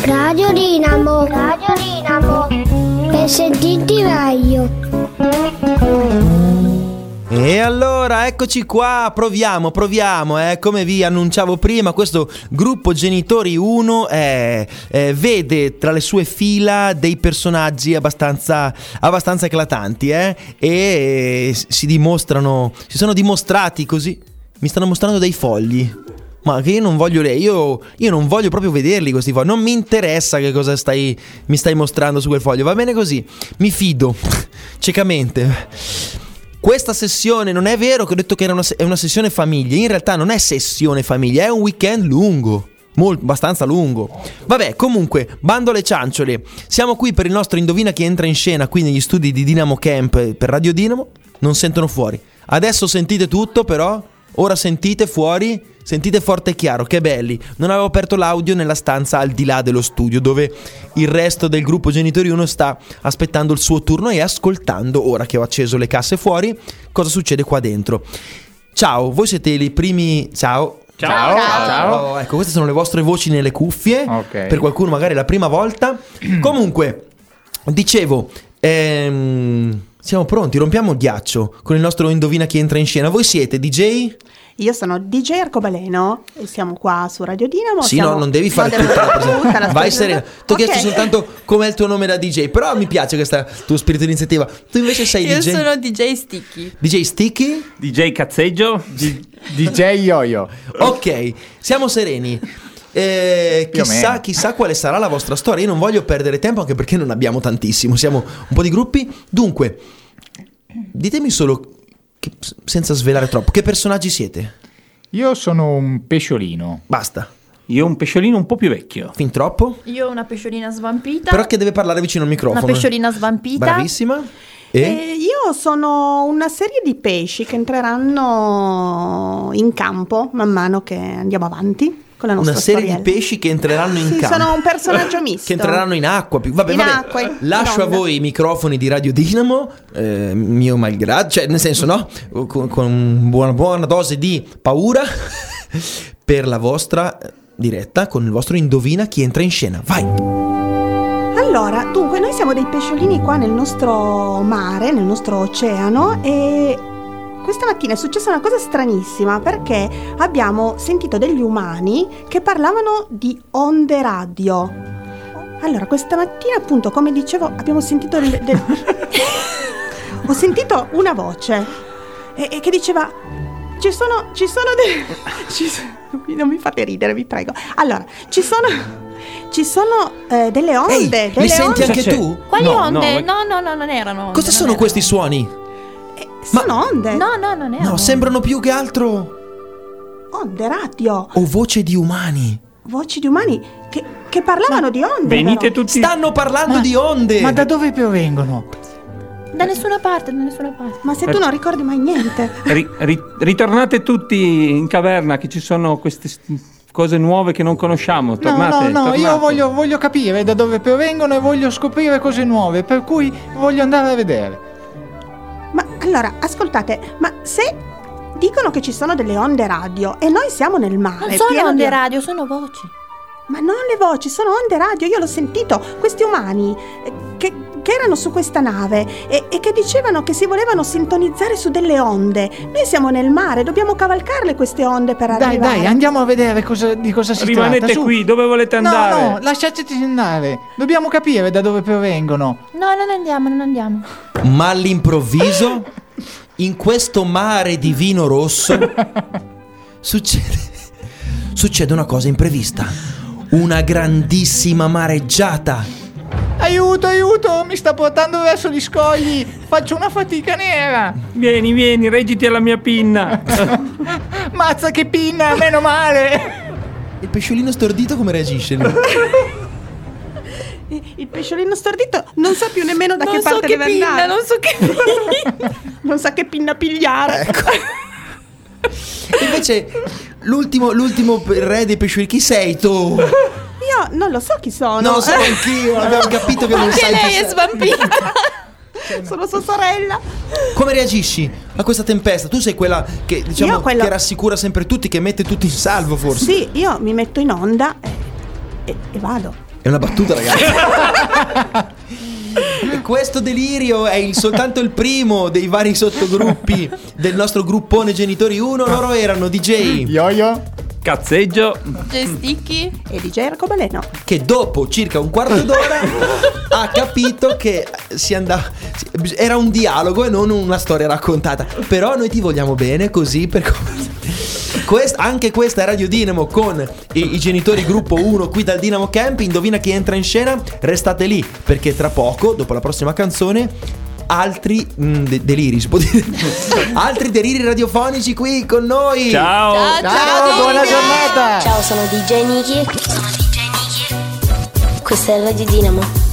Radio Dinamo. Radio Dinamo. Per sentirti meglio. E allora eccoci qua, proviamo, come vi annunciavo prima, questo gruppo Genitori 1 vede tra le sue fila dei personaggi abbastanza eclatanti e si sono dimostrati così, mi stanno mostrando dei fogli. Ma che io non voglio proprio vederli questi fogli. Non mi interessa che cosa mi stai mostrando su quel foglio. Va bene così, mi fido ciecamente. Questa sessione, non è vero che ho detto che è una sessione famiglia. In realtà non è sessione famiglia, è un weekend lungo, abbastanza lungo. Vabbè, comunque, bando alle cianciole. Siamo qui per il nostro Indovina chi entra in scena, qui negli studi di Dinamo Camp per Radio Dinamo. Non sentono fuori. Adesso sentite tutto, però. Ora sentite fuori, sentite forte e chiaro, che belli. Non avevo aperto l'audio nella stanza al di là dello studio, dove il resto del gruppo Genitori 1 sta aspettando il suo turno e ascoltando, ora che ho acceso le casse fuori, cosa succede qua dentro. Ciao, voi siete i primi... Ciao. Ciao. Ecco, queste sono le vostre voci nelle cuffie. Okay. Per qualcuno magari è la prima volta. Comunque, dicevo... siamo pronti, rompiamo il ghiaccio con il nostro Indovina chi entra in scena. Voi siete DJ? Io sono DJ Arcobaleno e siamo qua su Radio Dinamo. Sì, no, non devi fare tutta la vai serena. Ti ho chiesto soltanto com'è il tuo nome da DJ, però mi piace questo tuo spirito di iniziativa. Tu invece sei Io DJ? Io sono DJ Sticky. DJ Sticky? DJ Cazzeggio? DJ Yo-Yo. Ok, siamo sereni. Chissà quale sarà la vostra storia. Io non voglio perdere tempo, anche perché non abbiamo tantissimo, siamo un po' di gruppi. Dunque, ditemi solo, senza svelare troppo, che personaggi siete? Io sono un pesciolino. Basta. Io un pesciolino un po' più vecchio. Fin troppo? Io una pesciolina svampita. Però che deve parlare vicino al microfono. Una pesciolina svampita. Bravissima. Io sono una serie di pesci che entreranno in campo man mano che andiamo avanti con la nostra una serie storiella. Di pesci che entreranno in campo. Sono un personaggio misto. Che entreranno in acqua. Vabbè. Acqua, lascio a voi i microfoni di Radio Dinamo, mio malgrado, cioè nel senso no, con buona dose di paura per la vostra diretta con il vostro Indovina chi entra in scena. Vai! Allora, dunque, noi siamo dei pesciolini qua nel nostro mare, nel nostro oceano, e questa mattina è successa una cosa stranissima, perché abbiamo sentito degli umani che parlavano di onde radio. Allora, questa mattina, appunto, come dicevo, abbiamo sentito ho sentito una voce che diceva ci sono non mi fate ridere, vi prego. Allora, ci sono delle onde. Ehi, mi senti anche tu? Quali onde? No, non erano onde. Cosa sono questi suoni? Sono onde? No, non erano. No, sembrano più che altro onde radio. O voci di umani. Voci di umani che parlavano di onde. Venite però. tutti. Stanno parlando di onde. Ma da dove provengono? Da nessuna parte. Ma se tu non ricordi mai niente. Ritornate tutti in caverna, che ci sono queste cose nuove che non conosciamo. Tornate. Tornate. Io voglio capire da dove provengono e voglio scoprire cose nuove, per cui voglio andare a vedere. Ma allora, ascoltate, ma se dicono che ci sono delle onde radio e noi siamo nel mare, non sono onde radio, sono voci. Ma non le voci, sono onde radio, io l'ho sentito. Questi umani che erano su questa nave e che dicevano che si volevano sintonizzare su delle onde. Noi siamo nel mare, dobbiamo cavalcarle queste onde per arrivare. Dai, andiamo a vedere di cosa si tratta. Rimanete qui, dove volete andare? No, lasciateci andare. Dobbiamo capire da dove provengono. No, non andiamo. Ma all'improvviso, in questo mare di vino rosso, succede una cosa imprevista. Una grandissima mareggiata. Aiuto, mi sta portando verso gli scogli. Faccio una fatica nera. Vieni, reggiti alla mia pinna. Mazza che pinna, meno male. Il pesciolino stordito come reagisce? Il pesciolino stordito non sa più nemmeno da che parte deve andare. Non so che pinna. Non sa che pinna pigliare. Ecco. Invece l'ultimo re dei pesciolini, chi sei tu? Io non lo so chi sono. Non lo so anch'io, abbiamo capito che non sai chi sei. Lei è svampita. Sono sua sorella. Come reagisci a questa tempesta? Tu sei quella che che rassicura sempre tutti, che mette tutti in salvo, forse. Sì, io mi metto in onda e vado. È una battuta, ragazzi. E questo delirio è soltanto il primo dei vari sottogruppi del nostro gruppone Genitori 1. Loro erano DJ Yo-yo. Cazzeggio. Gesticchi. E DJ Arcobaleno. che dopo circa un quarto d'ora ha capito che era un dialogo e non una storia raccontata. Però noi ti vogliamo bene, così per anche questa è Radio Dinamo con i Genitori gruppo 1 qui dal Dinamo Camp. Indovina chi entra in scena? Restate lì, perché tra poco, dopo la prossima canzone, altri deliri, si può dire. Altri deliri radiofonici qui con noi. Ciao. Ciao, buona giornata. Ciao, sono DJ Niki. Questa è Radio Dinamo.